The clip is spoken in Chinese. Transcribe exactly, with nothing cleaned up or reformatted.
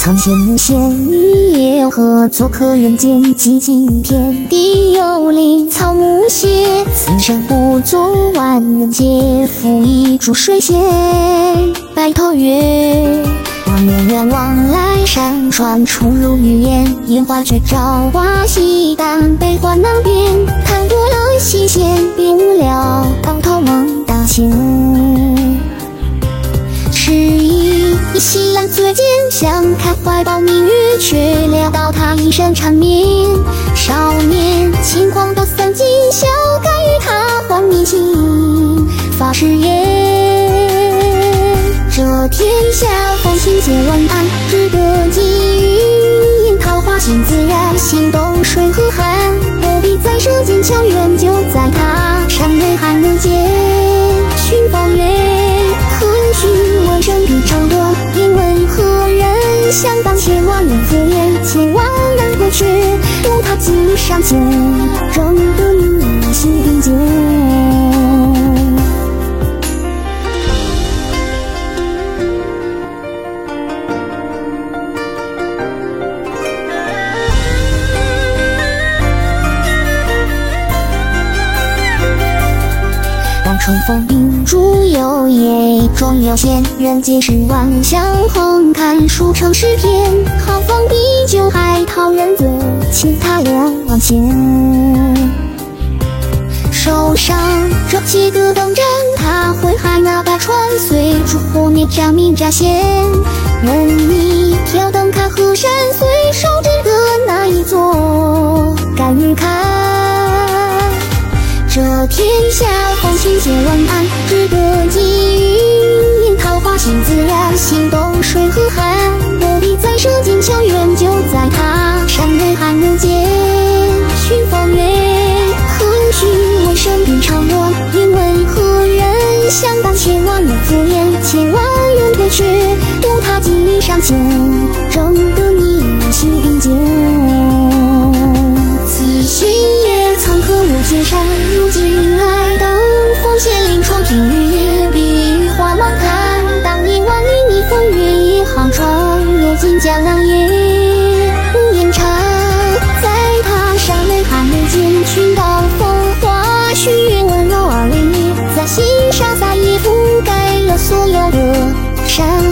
苍仙无限，你也何作客人间？寂静天地有灵，草木谢。此生不作万人劫，负一株水仙。白头月，望远远望来山川出入语言。烟花绝照花溪淡，悲欢难辨。看多了西仙，别无聊，当头梦大仙。迟疑西兰最见，想开怀抱明月，却料到他一身缠绵。少年轻狂到三尽，笑看与他换迷情，发誓言，这天下风情皆问安，只得寄语。桃花心自然，心动水和寒，不必再涉剑桥缘，就在他山内寒人间寻芳月。何须问身披长罗，因为何人想当千万人赴宴，千万人归去，独他寄上笺，争得你心并肩。春风映烛有夜，中有仙，人皆是万象横看，书成诗篇。豪放比酒海讨人醉，其他两万钱。手上这几个灯盏，他会海那把船，随烛火灭炸明炸现。任你挑灯看河山，随手指的那一座，敢于看。这天下风情皆问安，只得寄语。桃花心自然，心动水和寒，不必再涉剑桥缘，就在他山内寒人间寻芳月。何须问身边长罗，因为何人想当千万人赴宴，千万人归去，独他寄上笺，争得你心并肩。此心也曾刻入金山，如今来登风险临窗听雨，碧花满看，当年万里逆风月一行船，如今江浪也无言长。在他山内寒人间寻到风花雪月，温柔而离，在心上撒野覆盖了所有的山